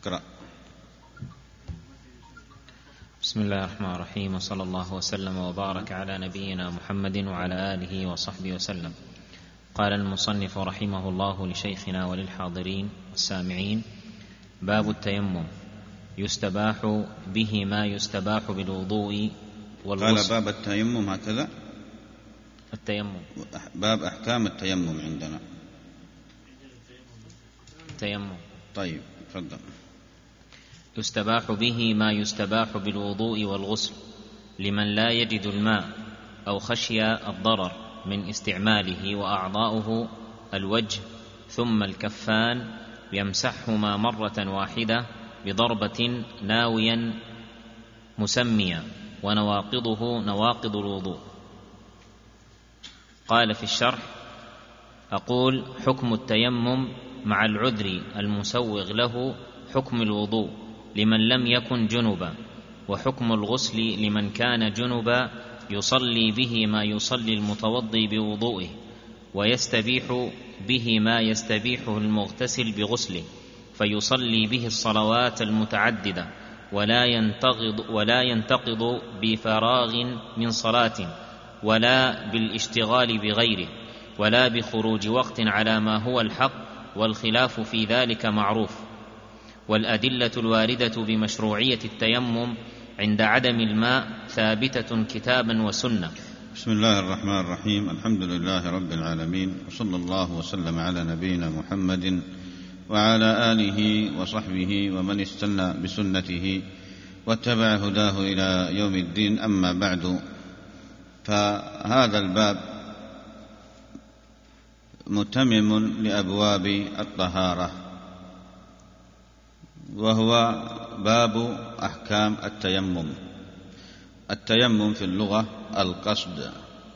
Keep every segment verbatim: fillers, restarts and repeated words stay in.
اقرأ. بسم الله الرحمن الرحيم، وصلى الله وسلم وبارك على نبينا محمد وعلى آله وصحبه وسلم. قال المصنف رحمه الله لشيخنا وللحاضرين والسامعين: باب التيمم، يستباح به ما يستباح بالوضوء والغسل. قال باب التيمم هكذا. التيمم باب أحكام التيمم عندنا. التيمم طيب تفضل. يستباح به ما يستباح بالوضوء والغسل لمن لا يجد الماء أو خشي الضرر من استعماله، وأعضاؤه الوجه ثم الكفان يمسحهما مرة واحدة بضربة ناويا مسميا، ونواقضه نواقض الوضوء. قال في الشرح: أقول حكم التيمم مع العذر المسوغ له حكم الوضوء لمن لم يكن جنبا، وحكم الغسل لمن كان جنبا يصلي به ما يصلي المتوضي بوضوئه، ويستبيح به ما يستبيحه المغتسل بغسله، فيصلي به الصلوات المتعددة، ولا ينتقض, ولا ينتقض بفراغ من صلاة، ولا بالاشتغال بغيره، ولا بخروج وقت على ما هو الحق، والخلاف في ذلك معروف. والأدلة الواردة بمشروعية التيمم عند عدم الماء ثابتة كتابا وسنة. بسم الله الرحمن الرحيم، الحمد لله رب العالمين، وصلى الله وسلم على نبينا محمد وعلى آله وصحبه ومن استنى بسنته واتبع هداه إلى يوم الدين. أما بعد، فهذا الباب متمم لأبواب الطهارة، وهو باب أحكام التيمم. التيمم في اللغة القصد،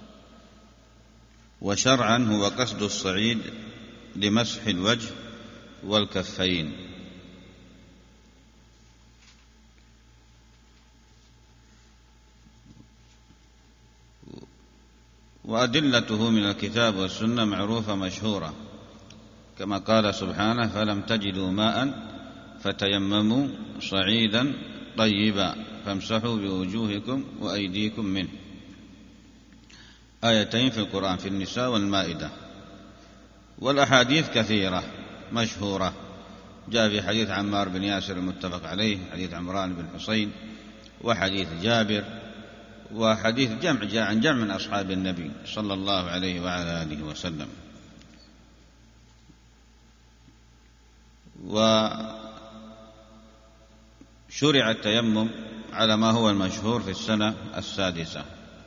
وشرعا هو قصد الصعيد لمسح الوجه والكفين. وأدلته من الكتاب والسنة معروفة مشهورة، كما قال سبحانه: فلم تجدوا ماء فتيمموا صعيدا طيبا فامسحوا بوجوهكم وأيديكم منه. آيتين في القرآن في النساء والمائدة. والأحاديث كثيرة مشهورة، جاء في حديث عمار بن ياسر المتفق عليه، حديث عمران بن حسين، وحديث جابر، وحديث جمع جاء عن جمع من أصحاب النبي صلى الله عليه وعلى آله وسلم. وشرع التيمم على ما هو المشهور في السنة السادسة،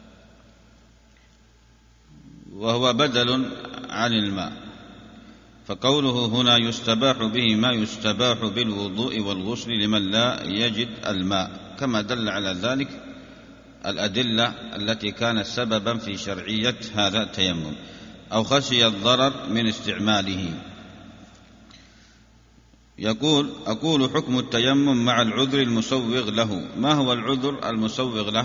وهو بدل عن الماء. فقوله هنا يستباح به ما يستباح بالوضوء والغسل لمن لا يجد الماء، كما دل على ذلك الأدلة التي كانت سببا في شرعية هذا التيمم، أو خشي الضرر من استعماله. يقول: أقول حكم التيمم مع العذر المسوغ له. ما هو العذر المسوغ له؟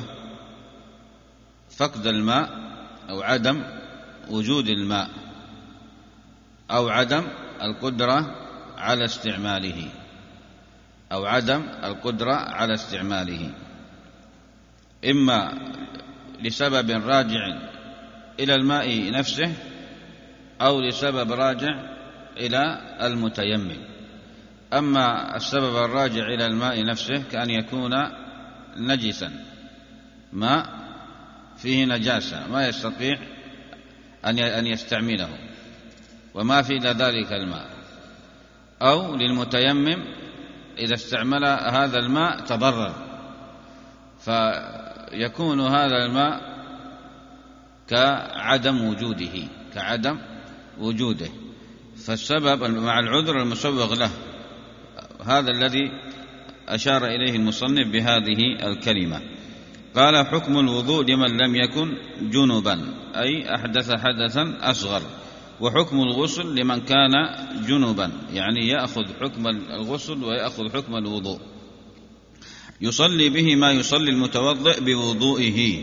فقد الماء، أو عدم وجود الماء، أو عدم القدرة على استعماله، أو عدم القدرة على استعماله، إما لسبب راجع إلى الماء نفسه، أو لسبب راجع إلى المتيمم. أما السبب الراجع إلى الماء نفسه كأن يكون نجسا، ماء فيه نجاسة ما يستطيع أن يستعمله وما في إلا ذلك الماء، أو للمتيمم إذا استعمل هذا الماء تضرر، فيكون هذا الماء كعدم وجوده كعدم وجوده فالسبب مع العذر المسوغ له. هذا الذي أشار إليه المصنف بهذه الكلمة. قال: حكم الوضوء لمن لم يكن جنبا، أي أحدث حدثا أصغر، وحكم الغسل لمن كان جنبا، يعني يأخذ حكم الغسل ويأخذ حكم الوضوء. يصلي به ما يصلي المتوضئ بوضوئه.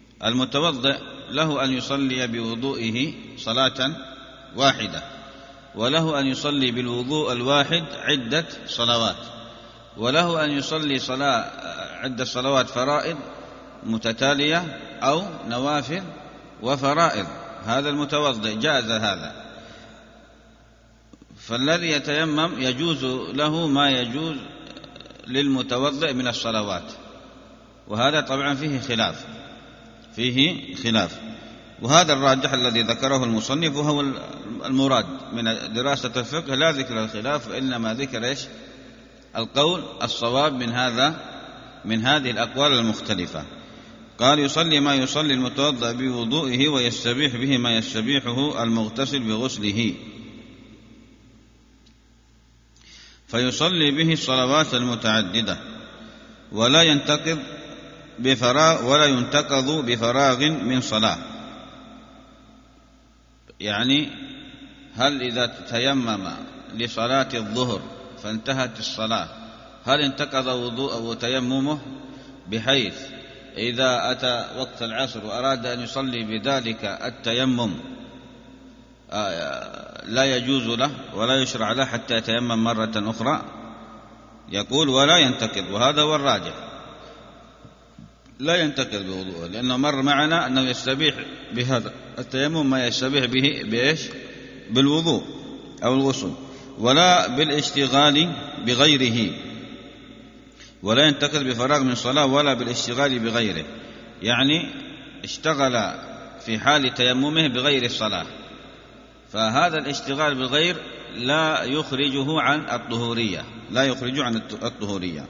المتوضئ له أن يصلي بوضوئه صلاة واحدة، وله أن يصلي بالوضوء الواحد عدة صلوات، وله أن يصلي صلاة عدة صلوات فرائض متتالية أو نوافل وفرائض. هذا المتوضئ جاز هذا. فالذي يتيمم يجوز له ما يجوز للمتوضئ من الصلوات، وهذا طبعا فيه خلاف فيه خلاف وهذا الراجح الذي ذكره المصنف، وهو المراد من دراسة الفقه، لا ذكر الخلاف، إنما ذكر إيش؟ القول الصواب من هذا من هذه الأقوال المختلفة. قال: يصلي ما يصلي المتوضئ بوضوئه ويستبيح به ما يستبيحه المغتسل بغسله، فيصلي به الصلوات المتعددة، ولا ينتقض بفراغ ولا ينتقض بفراغ من صلاة. يعني هل إذا تيمم لصلاة الظهر فانتهت الصلاة هل انتقض وضوءه تيممه، بحيث إذا أتى وقت العصر وأراد أن يصلي بذلك التيمم لا يجوز له ولا يشرع له حتى يتيمم مرة أخرى؟ يقول: ولا ينتقض، وهذا هو الراجح، لا ينتقض بوضوءه، لأنه مر معنا أنه يستبيح بهذا التيمم ما يستبيح به بإيش؟ بالوضوء أو الغسل، ولا بالاشتغال بغيره، ولا ينتقض بفراغ من صلاة ولا بالاشتغال بغيره، يعني اشتغل في حال تيممه بغير الصلاة، فهذا الاشتغال بالغير لا يخرجه عن الطهورية لا يخرجه عن الطهورية.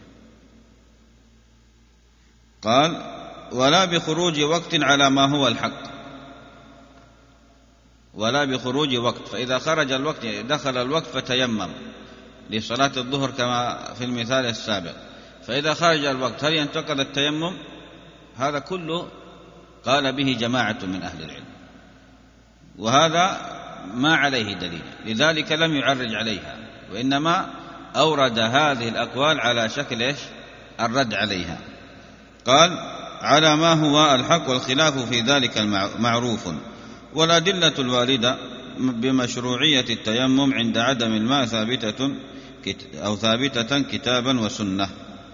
قال: ولا بخروج وقت على ما هو الحق، ولا بخروج وقت، فإذا خرج الوقت دخل الوقت فتيمم لصلاة الظهر كما في المثال السابق، فإذا خرج الوقت هل ينتقض التيمم؟ هذا كله قال به جماعة من أهل العلم، وهذا ما عليه دليل، لذلك لم يعرج عليها، وإنما أورد هذه الأقوال على شكل إيش؟ الرد عليها. قال: على ما هو الحق، والخلاف في ذلك معروف، والأدلة الواردة بمشروعية التيمم عند عدم الماء ثابتة أو ثابتة كتابا وسنة.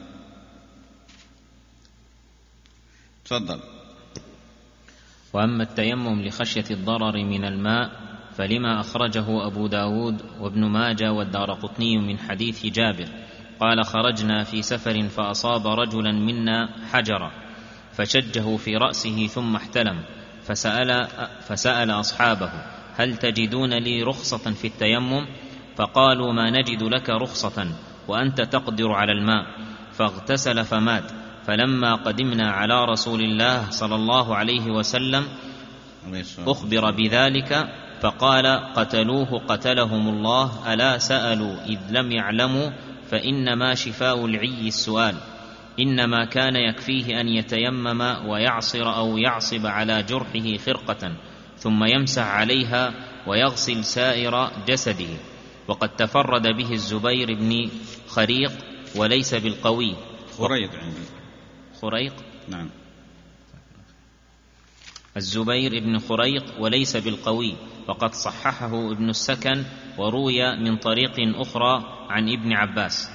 تفضل. وأما التيمم لخشية الضرر من الماء فلما أخرجه أبو داود وابن ماجه والدارقطني من حديث جابر قال: خرجنا في سفر فأصاب رجلا منا حجرا فشجه في رأسه ثم احتلم، فسأل, فسأل أصحابه: هل تجدون لي رخصة في التيمم؟ فقالوا: ما نجد لك رخصة وأنت تقدر على الماء. فاغتسل فمات. فلما قدمنا على رسول الله صلى الله عليه وسلم أخبر بذلك فقال: قتلوه قتلهم الله، ألا سألوا إذ لم يعلموا، فإنما شفاء العي السؤال، إنما كان يكفيه أن يتيمم ويعصر أو يعصب على جرحه خرقة ثم يمسح عليها ويغسل سائر جسده. وقد تفرد به الزبير بن خريق وليس بالقوي. خريق عندي خريق نعم الزبير بن خريق وليس بالقوي، وقد صححه ابن السكن وروي من طريق أخرى عن ابن عباس.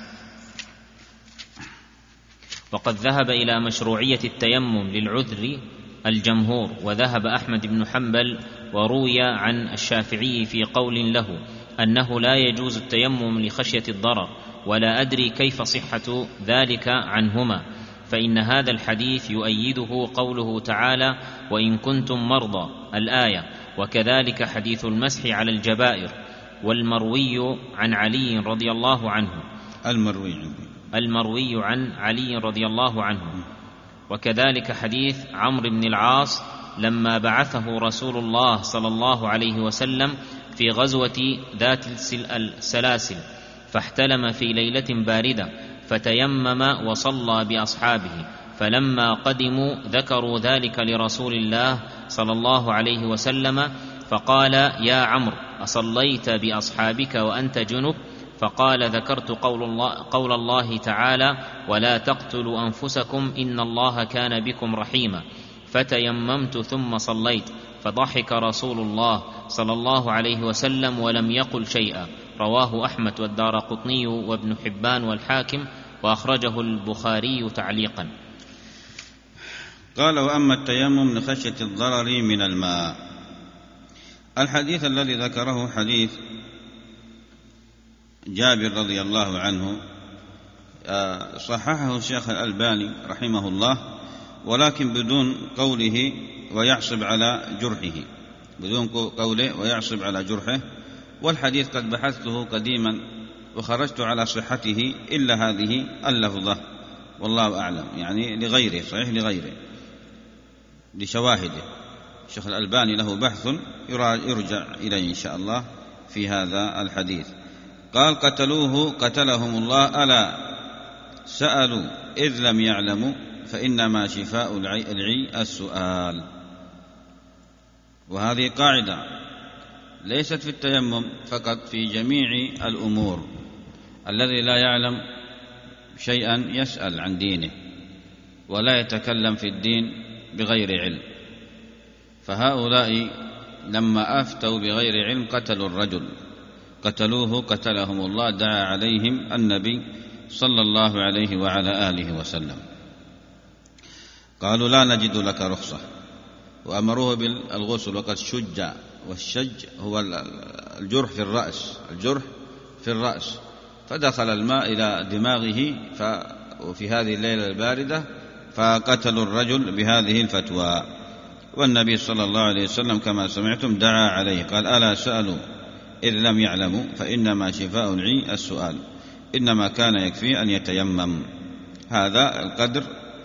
وقد ذهب إلى مشروعية التيمم للعذر الجمهور، وذهب أحمد بن حنبل، وروي عن الشافعي في قول له أنه لا يجوز التيمم لخشية الضرر، ولا أدري كيف صحة ذلك عنهما، فإن هذا الحديث يؤيده قوله تعالى: وإن كنتم مرضى الآية، وكذلك حديث المسح على الجبائر. والمروي عن علي رضي الله عنه المروي عندي المروي عن علي رضي الله عنه وكذلك حديث عمرو بن العاص لما بعثه رسول الله صلى الله عليه وسلم في غزوة ذات السلاسل، فاحتلم في ليلة باردة فتيمم وصلى بأصحابه، فلما قدموا ذكروا ذلك لرسول الله صلى الله عليه وسلم، فقال: يا عمرو، أصليت بأصحابك وأنت جنب؟ فقال: ذكرت قول الله, قول الله تعالى: ولا تقتلوا أنفسكم إن الله كان بكم رحيما، فتيممت ثم صليت. فضحك رسول الله صلى الله عليه وسلم ولم يقل شيئا. رواه أحمد والدارقطني وابن حبان والحاكم، وأخرجه البخاري تعليقا. قال: وأما التيمم لخشية الضرر من الماء. الحديث الذي ذكره حديث جابر رضي الله عنه صححه الشيخ الألباني رحمه الله، ولكن بدون قوله ويعصب على جرحه، بدون قوله ويعصب على جرحه. والحديث قد بحثته قديما وخرجت على صحته إلا هذه اللفظة، والله أعلم، يعني لغيره، صحيح لغيره لشواهده. الشيخ الألباني له بحث يرجع إليه إن شاء الله في هذا الحديث. قال: قتلوه قتلهم الله، ألا سألوا إذ لم يعلموا فإنما شفاء العي السؤال. وهذه قاعدة ليست في التيمم فقط، في جميع الأمور. الذي لا يعلم شيئا يسأل عن دينه ولا يتكلم في الدين بغير علم. فهؤلاء لما أفتوا بغير علم قتلوا الرجل، قتلوه قتلهم الله، دعا عليهم النبي صلى الله عليه وعلى آله وسلم. قالوا: لا نجد لك رخصة، وأمروه بالغسل وقد شج، والشج هو الجرح في الرأس، الجرح في الرأس، فدخل الماء إلى دماغه وفي هذه الليلة الباردة فقتلوا الرجل بهذه الفتوى. والنبي صلى الله عليه وسلم كما سمعتم دعا عليه، قال: ألا سألوا إذ لم يعلموا فإنما شفاء العي السؤال، إنما كان يكفي أن يتيمم. هذا القدر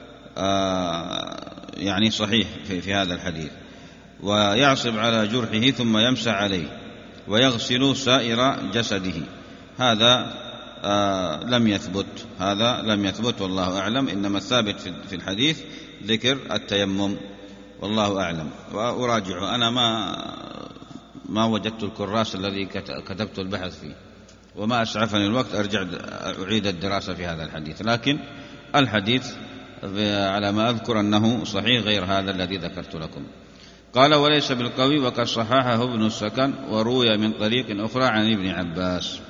آه يعني صحيح في, في هذا الحديث. ويعصب على جرحه ثم يمسح عليه ويغسل سائر جسده، هذا آه لم يثبت، هذا لم يثبت والله أعلم. إنما الثابت في الحديث ذكر التيمم والله أعلم. وأراجع، أنا ما ما وجدت الكراس الذي كتبت البحث فيه، وما أسعفني الوقت أرجع أعيد الدراسة في هذا الحديث، لكن الحديث على ما أذكر أنه صحيح غير هذا الذي ذكرت لكم. قال: وليس بالقوي، وقد صححه ابن السكن وروي من طريق أخرى عن ابن عباس.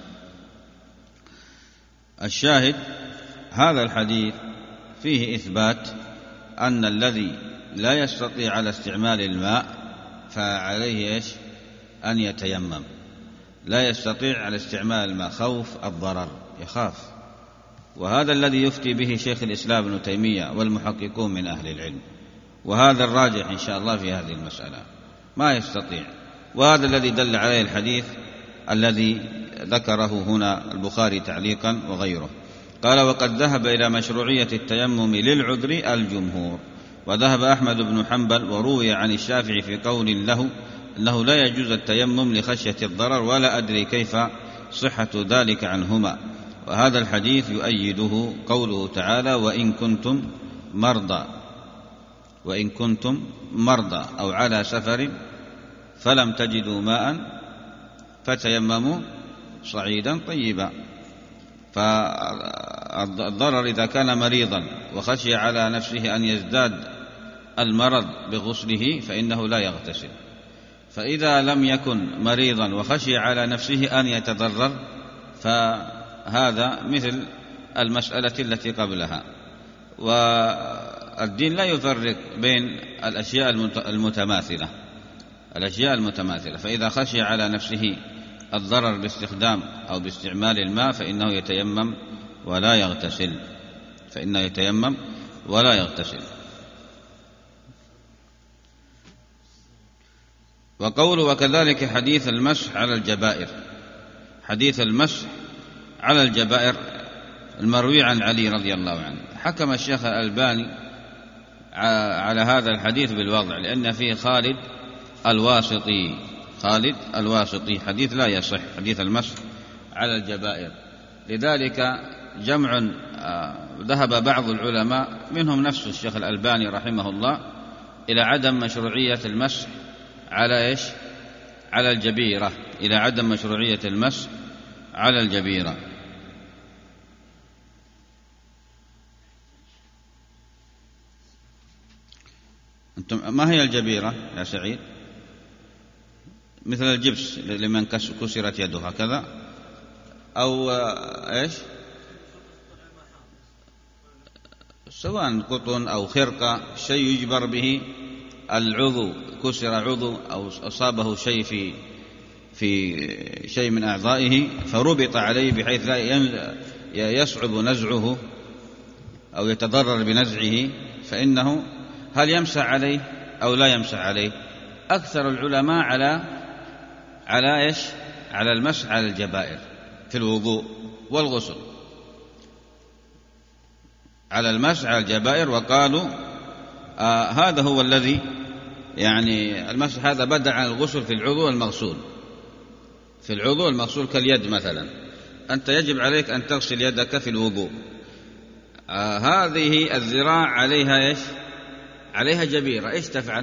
الشاهد هذا الحديث فيه إثبات أن الذي لا يستطيع على استعمال الماء فعليه إيش؟ أن يتيمم. لا يستطيع على استعمال الماء خوف الضرر، يخاف. وهذا الذي يفتي به شيخ الإسلام ابن تيمية والمحققون من أهل العلم، وهذا الراجح إن شاء الله في هذه المسألة، ما يستطيع. وهذا الذي دل عليه الحديث الذي ذكره هنا البخاري تعليقا وغيره. قال: وقد ذهب إلى مشروعية التيمم للعذر الجمهور، وذهب أحمد بن حنبل، وروي عن الشافعي في قول له أنه لا يجوز التيمم لخشية الضرر، ولا أدري كيف صحة ذلك عنهما. وهذا الحديث يؤيده قوله تعالى: وإن كنتم مرضى وإن كنتم مرضى أو على سفر فلم تجدوا ماء فتيمموا صعيدا طيبا. فالضرر إذا كان مريضا وخشي على نفسه أن يزداد المرض بغسله فإنه لا يغتسل. فإذا لم يكن مريضا وخشي على نفسه أن يتضرر فهذا مثل المسألة التي قبلها. والدين لا يفرق بين الأشياء المتماثلة الأشياء المتماثلة فإذا خشي على نفسه الضرر باستخدام أو باستعمال الماء فإنه يتيمم ولا يغتسل فإنه يتيمم ولا يغتسل. وقوله: وكذلك حديث المسح على الجبائر. حديث المسح على الجبائر المروي عن علي رضي الله عنه، حكم الشيخ الألباني على هذا الحديث بالوضع، لأن فيه خالد الواسطي خالد الواسطي حديث لا يصح، حديث المسح على الجبائر. لذلك جمع ذهب بعض العلماء منهم نفس الشيخ الألباني رحمه الله إلى عدم مشروعية المسح على إيش؟ على الجبيرة، إلى عدم مشروعية المسح على الجبيرة. أنتم ما هي الجبيرة يا سعيد؟ مثل الجبس لمن كسرت يده هكذا، أو إيش سواء قطن أو خرقة، شيء يجبر به العضو، كسر عضو أو أصابه شيء في في شيء من أعضائه فربط عليه بحيث لا يصعب نزعه أو يتضرر بنزعه، فإنه هل يمسح عليه أو لا يمسح عليه؟ أكثر العلماء على على إيش؟ على المسح على الجبائر في الوضوء والغسل، على المسح على الجبائر، وقالوا آه هذا هو الذي يعني المسح هذا بدأ عن الغسل في العضو المغسول، في العضو المغسول كاليد مثلا، أنت يجب عليك أن تغسل يدك في الوضوء، آه هذه الذراع عليها إيش؟ عليها جبيرة، إيش تفعل؟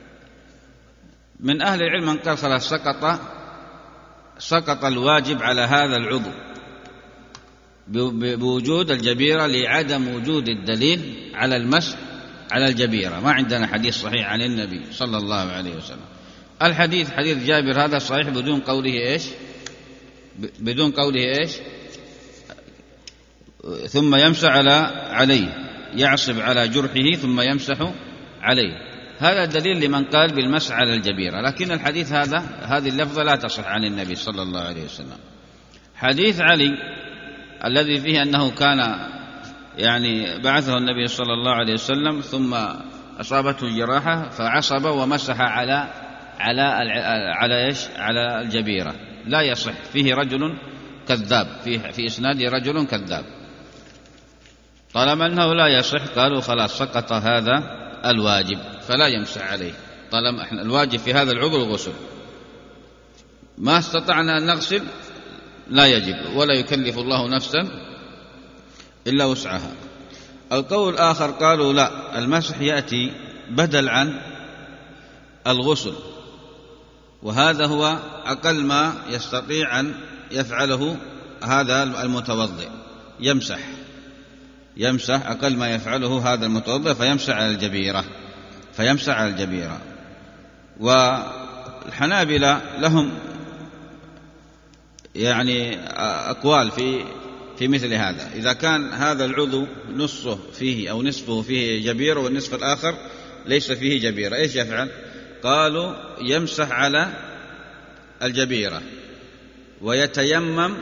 من أهل العلم من قال خلاص سقط سقط الواجب على هذا العضو بوجود الجبيرة لعدم وجود الدليل على المسح على الجبيرة، ما عندنا حديث صحيح عن النبي صلى الله عليه وسلم. الحديث حديث جابر هذا صحيح بدون قوله إيش؟ بدون قوله إيش؟ ثم يمسح على عليه، يعصب على جرحه ثم يمسح عليه، هذا دليل لمن قال بالمسح على الجبيرة، لكن الحديث هذا هذه اللفظة لا تصح عن النبي صلى الله عليه وسلم. حديث علي الذي فيه أنه كان يعني بعثه النبي صلى الله عليه وسلم ثم أصابته الجراحة فعصب ومسح على على على إيش؟ على الجبيرة، لا يصح، فيه رجل كذاب، في في إسناده رجل كذاب، طالما أنه لا يصح قالوا خلاص سقط هذا الواجب فلا يمسح عليه، طالما احنا الواجب في هذا العضو الغسل، ما استطعنا أن نغسل لا يجب، ولا يكلف الله نفسا إلا وسعها. القول الآخر قالوا لا، المسح يأتي بدل عن الغسل، وهذا هو أقل ما يستطيع أن يفعله هذا المتوضئ، يمسح يمسح أقل ما يفعله هذا المتوضئ فيمسح على الجبيرة فيمسح على الجبيرة. والحنابلة لهم يعني أقوال في في مثل هذا، إذا كان هذا العضو نصه فيه أو نصفه فيه جبيرة والنصف الآخر ليس فيه جبيرة، إيش يفعل؟ قالوا يمسح على الجبيرة ويتيمم،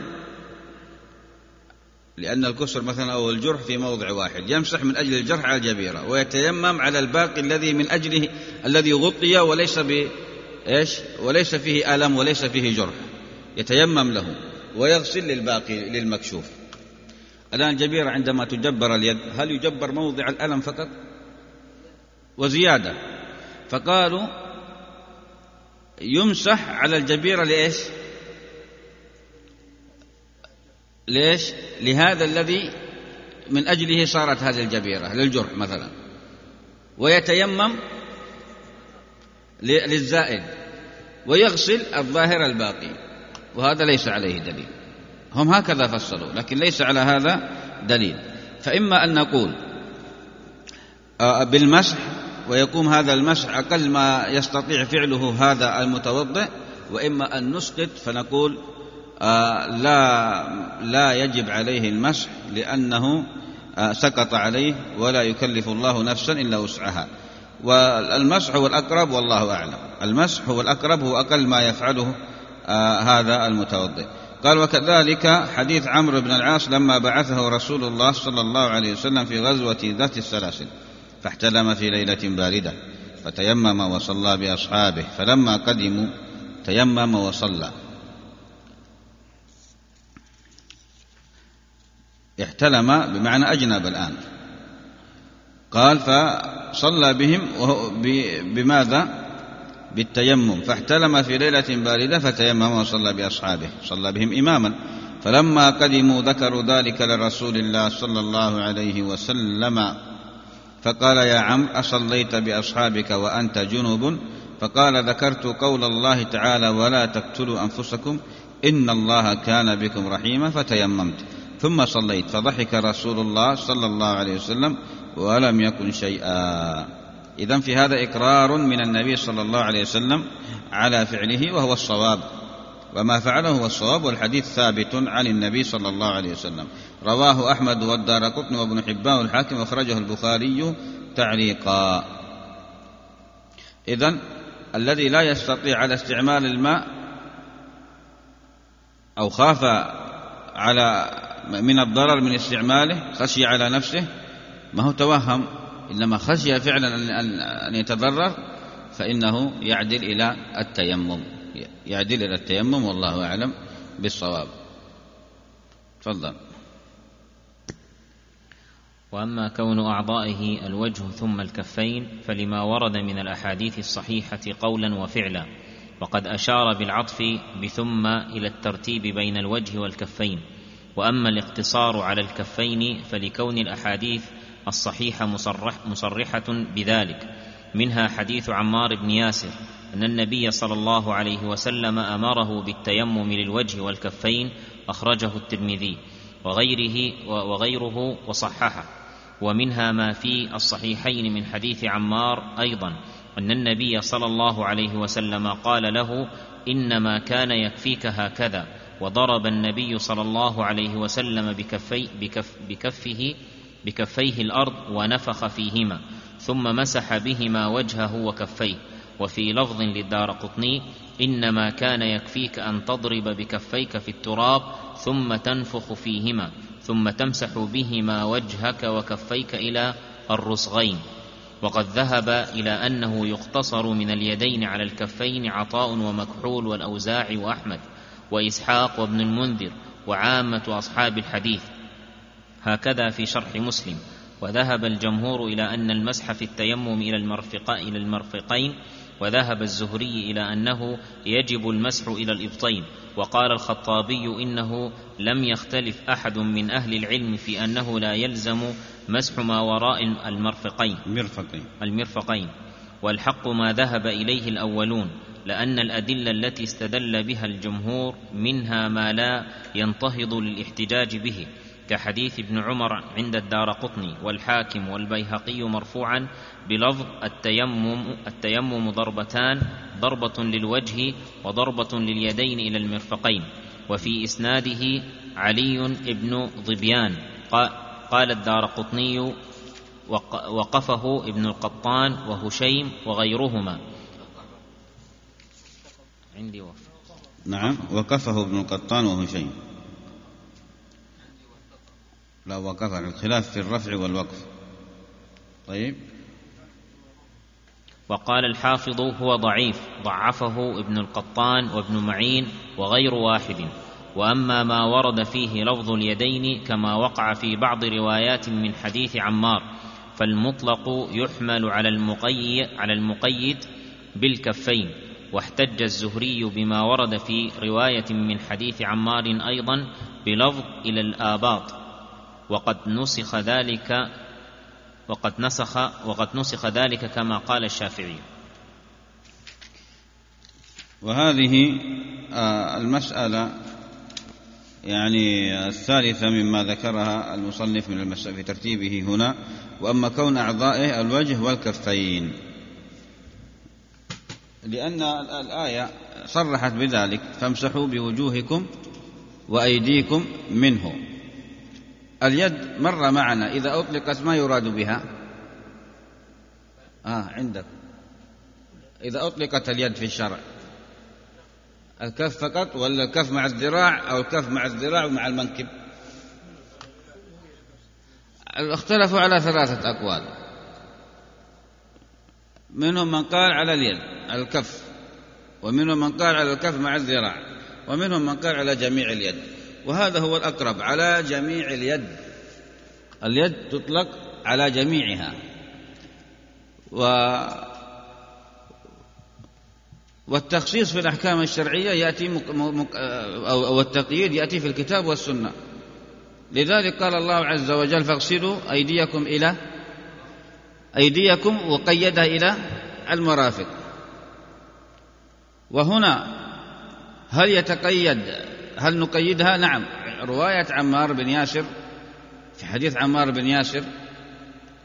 لأن الكسر مثلا أو الجرح في موضع واحد، يمسح من أجل الجرح على الجبيرة ويتيمم على الباقي الذي من أجله الذي غطي وليس بإيش وليس فيه ألم وليس فيه جرح، يتيمم له ويغسل للباقي للمكشوف. الآن الجبيرة عندما تجبر اليد هل يجبر موضع الألم فقط وزيادة؟ فقالوا يمسح على الجبيرة لإيش؟ ليش؟ لهذا الذي من أجله صارت هذه الجبيرة للجرح مثلا، ويتيمم للزائد ويغسل الظاهر الباقي، وهذا ليس عليه دليل. هم هكذا فصلوا، لكن ليس على هذا دليل. فإما أن نقول بالمسح ويقوم هذا المسح أقل ما يستطيع فعله هذا المتوضئ، وإما أن نسقط فنقول آه لا لا يجب عليه المسح لأنه آه سقط عليه ولا يكلف الله نفسا إلا وسعها. والمسح هو الأقرب والله أعلم، المسح هو الأقرب، هو أقل ما يفعله آه هذا المتوضئ. قال وكذلك حديث عمرو بن العاص لما بعثه رسول الله صلى الله عليه وسلم في غزوة ذات السلاسل فاحتلم في ليلة باردة فتيمم وصلى بأصحابه، فلما قدموا تيمم وصلى. احتلم بمعنى أجنب الآن، قال فصلى بهم بماذا؟ بالتيمم، فاحتلم في ليلة باردة فتيمم وصلى بأصحابه، صلى بهم إماما. فلما قدموا ذكروا ذلك لرسول الله صلى الله عليه وسلم فقال يا عمرو أصليت بأصحابك وأنت جنوب؟ فقال ذكرت قول الله تعالى ولا تقتلوا أنفسكم إن الله كان بكم رحيما فتيممت ثم صليت. فضحك رسول الله صلى الله عليه وسلم ولم يكن شيئا، إذن في هذا إقرار من النبي صلى الله عليه وسلم على فعله وهو الصواب، وما فعله هو الصواب، والحديث ثابت عن النبي صلى الله عليه وسلم. رواه أحمد والدارقطني وابن حبان والحاكم، وأخرجه البخاري تعليقا. إذن الذي لا يستطيع على استعمال الماء أو خاف على من الضرر من استعماله، خشي على نفسه، ما هو توهم، إنما خشي فعلا أن يتضرر، فإنه يعدل إلى التيمم، يعدل إلى التيمم، والله أعلم بالصواب. تفضل. وأما كون أعضائه الوجه ثم الكفين فلما ورد من الأحاديث الصحيحة قولا وفعلا، وقد أشار بالعطف بثم إلى الترتيب بين الوجه والكفين. وأما الاقتصار على الكفين فلكون الأحاديث الصحيحة مصرح مصرحة بذلك، منها حديث عمار بن ياسر أن النبي صلى الله عليه وسلم أمره بالتيمم للوجه والكفين، أخرجه الترمذي وغيره وغيره وصححه. ومنها ما في الصحيحين من حديث عمار أيضا أن النبي صلى الله عليه وسلم قال له: إنما كان يكفيك هكذا، وضرب النبي صلى الله عليه وسلم بكفي بكف بكفه بكفيه الأرض ونفخ فيهما، ثم مسح بهما وجهه وكفيه. وفي لفظ للدارقطني: إنما كان يكفيك أن تضرب بكفيك في التراب ثم تنفخ فيهما، ثم تمسح بهما وجهك وكفيك إلى الرسغين. وقد ذهب إلى أنه يقتصر من اليدين على الكفين عطاء ومكحول والأوزاعي وأحمد وإسحاق وابن المنذر وعامة أصحاب الحديث، هكذا في شرح مسلم. وذهب الجمهور إلى أن المسح في التيمم إلى المرفقين, إلى المرفقين وذهب الزهري إلى أنه يجب المسح إلى الإبطين. وقال الخطابي: إنه لم يختلف أحد من أهل العلم في أنه لا يلزم مسح ما وراء المرفقين المرفقين, المرفقين والحق ما ذهب إليه الأولون، لأن الأدلة التي استدل بها الجمهور منها ما لا ينتهض للاحتجاج به، كحديث ابن عمر عند الدارقطني والحاكم والبيهقي مرفوعا بلفظ: التيمم, التيمم ضربتان، ضربة للوجه وضربة لليدين إلى المرفقين. وفي إسناده علي بن ظبيان. قال الدارقطني: وقفه ابن القطان وهشيم وغيرهما. عندي وقف. نعم، وقفه ابن القطان وهشيم. لا، وقف، الخلاف في الرفع والوقف. طيب. وقال الحافظ: هو ضعيف، ضعفه ابن القطان وابن معين وغير واحد. وأما ما ورد فيه لفظ اليدين كما وقع في بعض روايات من حديث عمار فالمطلق يحمل على المقيد, على المقيد بالكفين. واحتج الزهري بما ورد في رواية من حديث عمار أيضا بلفظ إلى الآباط، وقد نسخ ذلك وقد نسخ وقد نسخ ذلك كما قال الشافعي. وهذه المسألة يعني الثالثة مما ذكرها المصنف من المسألة في ترتيبه هنا. وأما كون أعضائه الوجه والكفين، لأن الآية صرحت بذلك: فامسحوا بوجوهكم وأيديكم منه. اليد مر معنا، إذا أطلقت ما يراد بها؟ آه عندك إذا أطلقت اليد في الشرع الكف فقط، ولا الكف مع الذراع، أو الكف مع الذراع ومع المنكب؟ اختلفوا على ثلاثة أقوال. منهم من قال على اليد الكف، ومنهم من قال على الكف مع الذراع، ومنهم من قال على جميع اليد. وهذا هو الأقرب، على جميع اليد. اليد تطلق على جميعها. و والتخصيص في الأحكام الشرعية يأتي مك... مك... أو التقييد يأتي في الكتاب والسنة. لذلك قال الله عز وجل: فاغسلوا أيديكم إلى أيديكم، وقيدها إلى المرافق. وهنا هل يتقيد هل نقيدها؟ نعم. رواية عمار بن ياسر، في حديث عمار بن ياسر،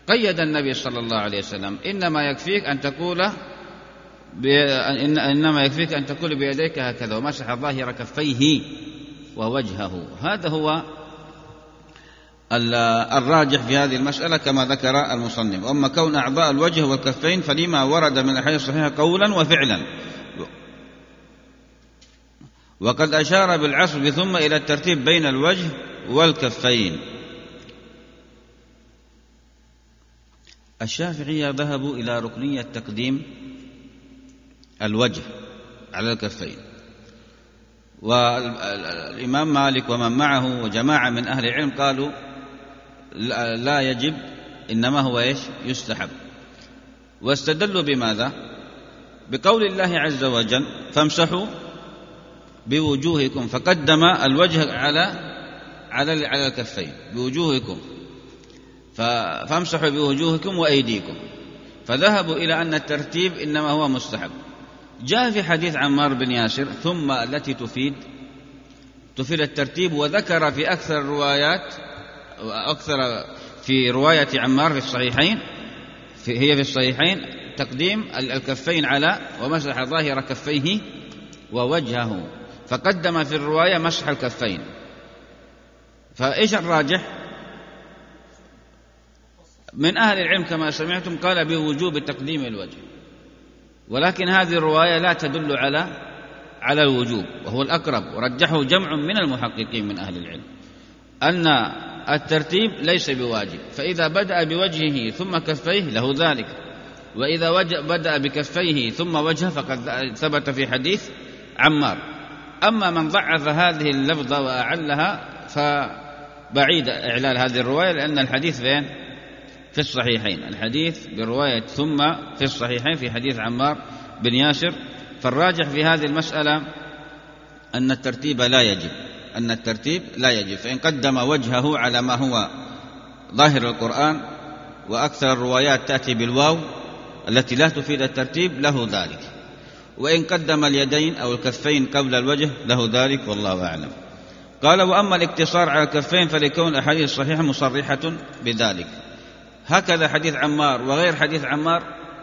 قيد النبي صلى الله عليه وسلم إنما يكفيك أن تقول إنما يكفيك أن تقول بيديك هكذا ومسح ظاهر كفيه ووجهه. هذا هو الراجح في هذه المسألة كما ذكر المصنف. أما كون أعضاء الوجه والكفين فلما ورد من الأحاديث الصحيحة قولا وفعلا، وقد أشار بالعصب ثم إلى الترتيب بين الوجه والكفين. الشافعية ذهبوا إلى ركنية تقديم الوجه على الكفين، والإمام مالك ومن معه وجماعة من أهل العلم قالوا لا يجب، إنما هو إيش؟ يستحب. واستدلوا بماذا؟ بقول الله عز وجل فامسحوا بوجوهكم، فقدم الوجه على على على الكفين بوجوهكم، فامسحوا بوجوهكم وأيديكم، فذهبوا إلى أن الترتيب إنما هو مستحب. جاء في حديث عمار بن ياسر ثم التي تفيد تفيد الترتيب، وذكر في أكثر الروايات أكثر في رواية عمار في الصحيحين في هي في الصحيحين تقديم الكفين على ومسح ظاهر كفيه ووجهه، فقدم في الرواية مسح الكفين. فإيش الراجح؟ من أهل العلم كما سمعتم قال بوجوب تقديم الوجه، ولكن هذه الرواية لا تدل على على الوجوب، وهو الأقرب، ورجحه جمع من المحققين من أهل العلم أن الترتيب ليس بواجب، فإذا بدأ بوجهه ثم كفيه له ذلك، وإذا بدأ بكفيه ثم وجهه فقد ثبت في حديث عمار. أما من ضعف هذه اللفظة وأعلها فبعيد إعلال هذه الرواية، لأن الحديث فين؟ في الصحيحين، الحديث برواية ثم في الصحيحين في حديث عمار بن ياسر. فالراجح في هذه المسألة أن الترتيب لا يجب أن الترتيب لا يجب فإن قدم وجهه على ما هو ظاهر القرآن، وأكثر الروايات تأتي بالواو التي لا تفيد الترتيب له ذلك، وإن قدم اليدين أو الكفين قبل الوجه له ذلك، والله أعلم. قال وأما الاقتصار على الكفين فلكون الأحاديث الصحيحة مصرحة بذلك. هكذا حديث عمار وغير حديث عمار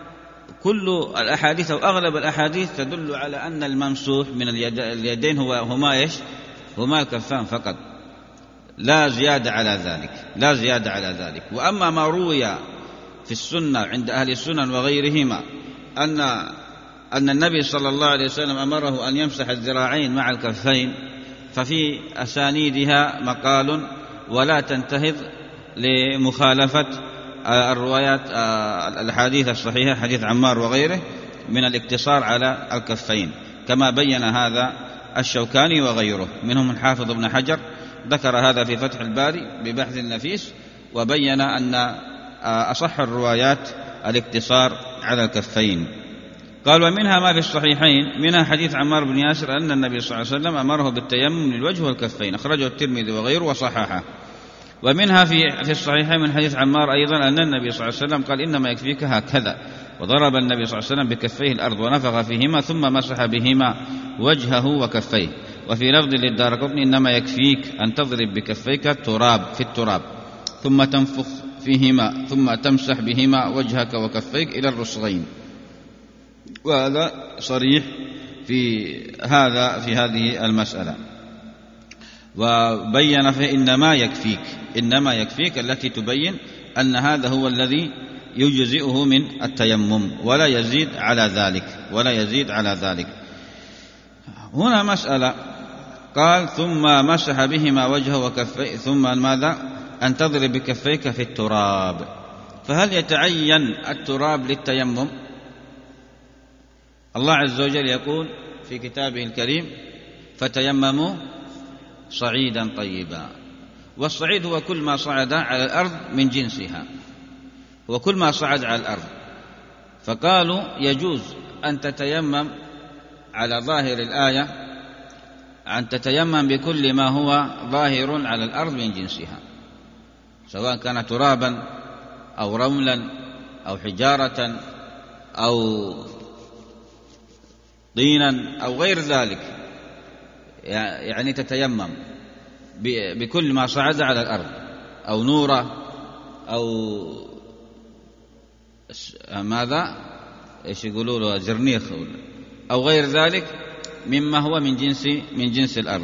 كل الأحاديث أو أغلب الأحاديث تدل على أن الممسوح من اليدين هو هما إيش؟ هما الكفان فقط، لا زيادة على ذلك لا زيادة على ذلك. وأما ما روي في السنة عند أهل السنن وغيرهما أن أن النبي صلى الله عليه وسلم أمره أن يمسح الذراعين مع الكفين، ففي أسانيدها مقال ولا تنتهض لمخالفة الروايات الأحاديث الصحيحة حديث عمار وغيره من الاقتصار على الكفين، كما بين هذا الشوكاني وغيره، منهم الحافظ ابن حجر ذكر هذا في فتح الباري ببحث نفيس، وبين أن أصح الروايات الاقتصار على الكفين. قال ومنها ما في الصحيحين منها حديث عمار بن ياسر أن النبي صلى الله عليه وسلم أمره بالتيمم للوجه والكفين، أخرجه الترمذي وغيره وصححه. ومنها في في الصحيحين من حديث عمار أيضا أن النبي صلى الله عليه وسلم قال إنما يكفيك هكذا، وضرب النبي صلى الله عليه وسلم بكفيه الأرض ونفخ فيهما ثم مسح بهما وجهه وكفيه. وفي لفظ للدارقطني إنما يكفيك أن تضرب بكفيك التراب في التراب ثم تنفخ فيهما ثم تمسح بهما وجهك وكفيك إلى الرسغين. وهذا صريح في هذا في هذه المسألة. وبين في إنما يكفيك إنما يكفيك التي تبين أن هذا هو الذي يجزئه من التيمم، ولا يزيد على ذلك ولا يزيد على ذلك. هنا مسألة، قال ثم مسح بهما وجهه وكفيه ثم ماذا؟ أن تضرب بكفيك في التراب. فهل يتعين التراب للتيمم؟ الله عز وجل يقول في كتابه الكريم فتيمموا صعيدا طيبا، والصعيد هو كل ما صعد على الأرض من جنسها، وكل ما صعد على الأرض. فقالوا يجوز أن تتيمم على ظاهر الآية أن تتيمم بكل ما هو ظاهر على الأرض من جنسها، سواء كان ترابا أو رملا أو حجارة أو طينا أو غير ذلك، يعني تتيمم بكل ما صعد على الأرض، أو نورة أو ماذا إيش يقولوا له زرنيخ أو غير ذلك مما هو من جنس من جنس الأرض.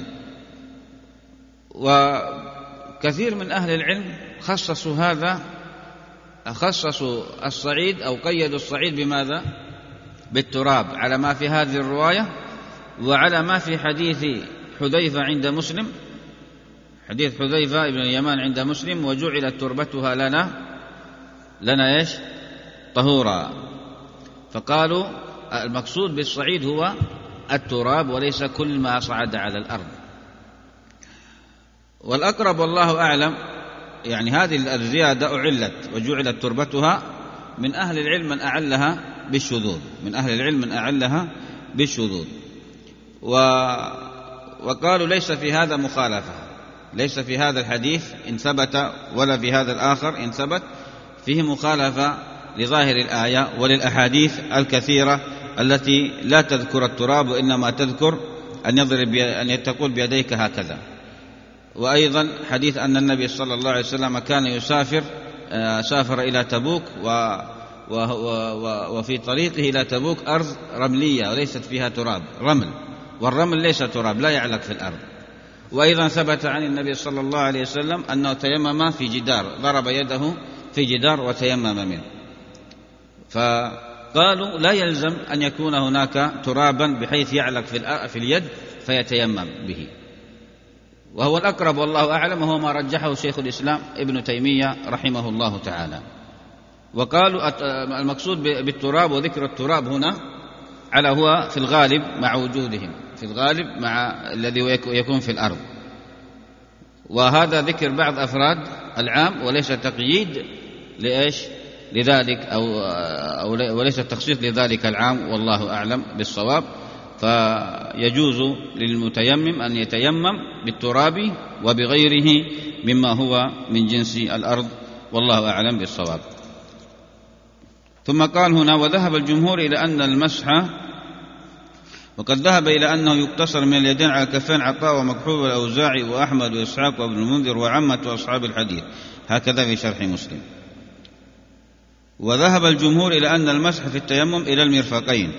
وكثير من أهل العلم خصصوا هذا، خصصوا الصعيد أو قيدوا الصعيد بماذا؟ بالتراب، على ما في هذه الرواية وعلى ما في حديث حذيفة عند مسلم، حديث حذيفة بن اليمان عند مسلم: وجعلت تربتها لنا لنا إيش؟ طهورا. فقالوا المقصود بالصعيد هو التراب وليس كل ما صعد على الأرض. والأقرب والله أعلم يعني هذه الزيادة أعلت وجعلت تربتها، من أهل العلم من أعلها بالشذوذ، من أهل العلم من أعلها بالشذوذ. و... وقالوا ليس في هذا مخالفة، ليس في هذا الحديث إن ثبت ولا في هذا الآخر إن ثبت فيه مخالفة لظاهر الآية وللأحاديث الكثيرة التي لا تذكر التراب وإنما تذكر أن يضرب أن تقول بيديك هكذا. وأيضا حديث أن النبي صلى الله عليه وسلم كان يسافر سافر إلى تبوك و وفي طريقه إلى تبوك أرض رملية وليست فيها تراب، رمل، والرمل ليس تراب لا يعلق في الأرض. وأيضا ثبت عن النبي صلى الله عليه وسلم أنه تيمم في جدار، ضرب يده في جدار وتيمم منه. فقالوا لا يلزم أن يكون هناك ترابا بحيث يعلق في اليد فيتيمم به، وهو الأقرب والله أعلم، وهو ما رجحه شيخ الإسلام ابن تيمية رحمه الله تعالى. وقالوا المقصود بالتراب وذكر التراب هنا على هو في الغالب مع وجودهم، في الغالب مع الذي يكون في الأرض. وهذا ذكر بعض أفراد العام وليس تقييد لإيش لذلك أو, أو وليس تخصيص لذلك العام، والله أعلم بالصواب. فيجوز للمتيمم أن يتيمم بالتراب وبغيره مما هو من جنس الأرض، والله أعلم بالصواب. ثم قال هنا: وذهب الجمهور إلى أن المسح، وقد ذهب إلى أنه يقتصر من اليدين على الكفين عطاء ومكحول والأوزاعي وأحمد وإسحاق وابن المنذر وعامة أصحاب الحديث، هكذا في شرح مسلم. وذهب الجمهور إلى أن المسح في التيمم إلى المرفقين،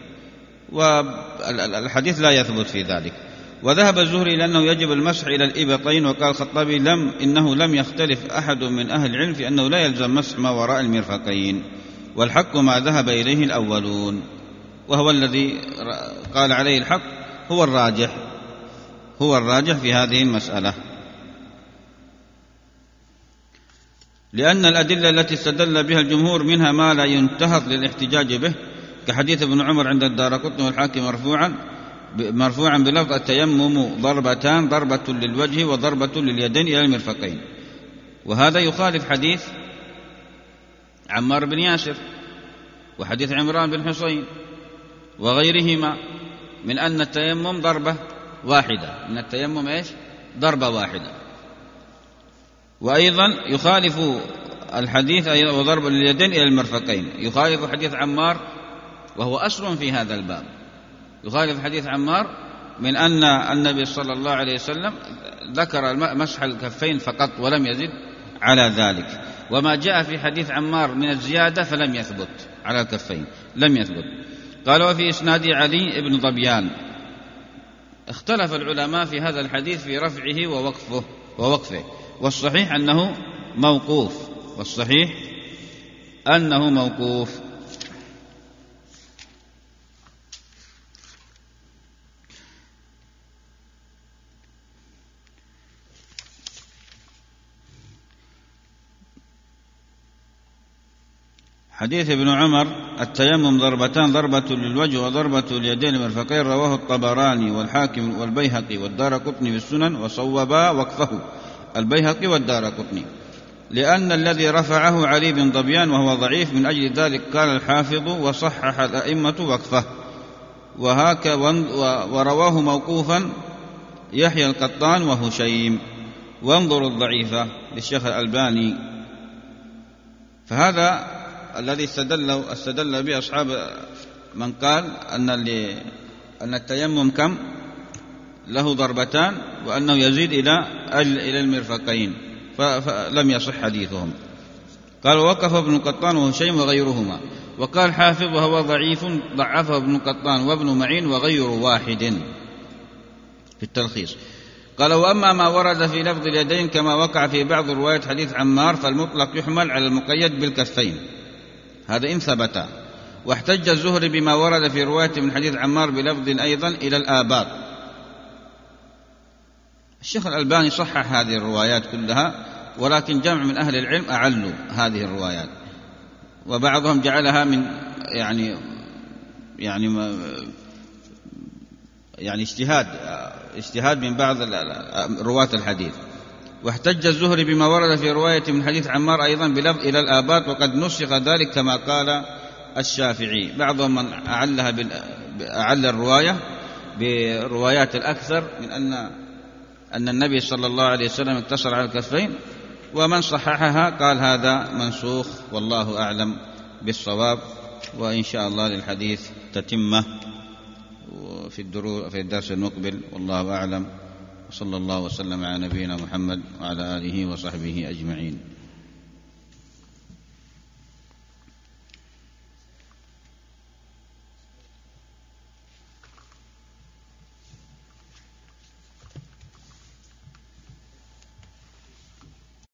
والحديث لا يثبت في ذلك. وذهب الزهري إلى أنه يجب المسح إلى الإبطين. وقال الخطابي: لم إنه لم يختلف أحد من أهل العلم في أنه لا يلزم مسح ما وراء المرفقين، والحق ما ذهب إليه الأولون، وهو الذي قال عليه الحق هو الراجح، هو الراجح في هذه المسألة، لأن الأدلة التي استدل بها الجمهور منها ما لا ينتهض للاحتجاج به، كحديث ابن عمر عند الدارقطني والحاكم مرفوعا مرفوعا بلفظ: التيمم ضربتان، ضربة للوجه وضربة لليدين إلى المرفقين. وهذا يخالف حديث عمار بن ياسر وحديث عمران بن حصين وغيرهما من أن التيمم ضربة واحدة، من التيمم إيش؟ ضربة واحدة. وأيضا يخالف الحديث وضرب اليدين إلى المرفقين، يخالف حديث عمار وهو أصل في هذا الباب، يخالف حديث عمار من أن النبي صلى الله عليه وسلم ذكر مسح الكفين فقط ولم يزد على ذلك، وما جاء في حديث عمار من الزيادة فلم يثبت على الكفين، لم يثبت. قال: وفي إسناد علي بن ظبيان. اختلف العلماء في هذا الحديث في رفعه ووقفه ووقفه والصحيح أنه موقوف، والصحيح أنه موقوف. حديث ابن عمر: التيمم ضربتان، ضربة للوجه وضربة اليدين المرفقين، رواه الطبراني والحاكم والبيهقي والدارقطني في السنن، وصوبا وقفه البيهقي والدارقطني، لأن الذي رفعه علي بن ظبيان وهو ضعيف، من أجل ذلك قال الحافظ وصحح الأئمة وقفه. وهاك ورواه موقوفا يحيى القطان وهشيم. وانظروا الضعيفة للشيخ الألباني. فهذا الذي استدل استدل به أصحاب من قال أن أن التيمم كم له ضربتان، وأنه يزيد إلى إلى المرفقين، فلم يصح حديثهم. قال ووقف ابن قطان وهشيم وغيرهما. وقال حافظ وهو ضعيف ضعفه ابن قطان وابن معين وغير واحد في التلخيص. قال وأما ما ورد في لفظ اليدين كما وقع في بعض روايات حديث عمار فالمطلق يحمل على المقيد بالكفين، هذا إن ثبت. واحتج الزهري بما ورد في رواية من حديث عمار بلفظ أيضا إلى الآباط. الشيخ الألباني صحح هذه الروايات كلها، ولكن جمع من أهل العلم أعلوا هذه الروايات، وبعضهم جعلها من يعني يعني يعني اجتهاد اجتهاد من بعض رواة الحديث. واحتج الزهري بما ورد في رواية من حديث عمار أيضا بلفظ إلى الآباط، وقد نسخ ذلك كما قال الشافعي. بعضهم من أعلها أعل الرواية بروايات الأكثر من أن أن النبي صلى الله عليه وسلم اقتصر على الكفين، ومن صححها قال هذا منسوخ، والله أعلم بالصواب. وإن شاء الله للحديث تتمة في الدروس في الدرس المقبل، والله أعلم. وصلى الله وسلم على نبينا محمد وعلى آله وصحبه أجمعين.